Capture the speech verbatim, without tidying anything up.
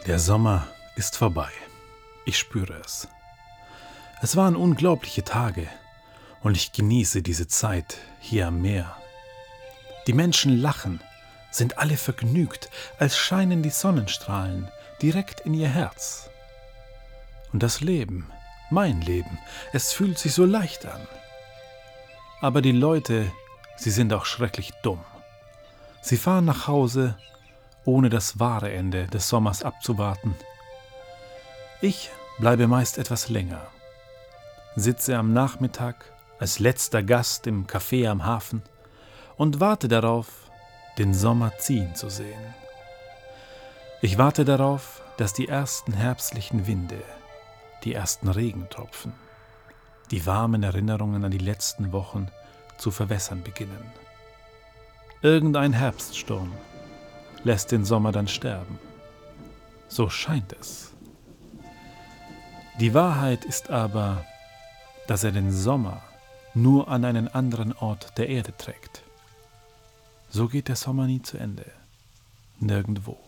Der Sommer ist vorbei. Ich spüre es. Es waren unglaubliche Tage und ich genieße diese Zeit hier am Meer. Die Menschen lachen, sind alle vergnügt, als scheinen die Sonnenstrahlen direkt in ihr Herz. Und das Leben, mein Leben, es fühlt sich so leicht an. Aber die Leute, sie sind auch schrecklich dumm. Sie fahren nach Hause, ohne das wahre Ende des Sommers abzuwarten. Ich bleibe meist etwas länger, sitze am Nachmittag als letzter Gast im Café am Hafen und warte darauf, den Sommer ziehen zu sehen. Ich warte darauf, dass die ersten herbstlichen Winde, die ersten Regentropfen, die warmen Erinnerungen an die letzten Wochen zu verwässern beginnen. Irgendein Herbststurm lässt den Sommer dann sterben. So scheint es. Die Wahrheit ist aber, dass er den Sommer nur an einen anderen Ort der Erde trägt. So geht der Sommer nie zu Ende, nirgendwo.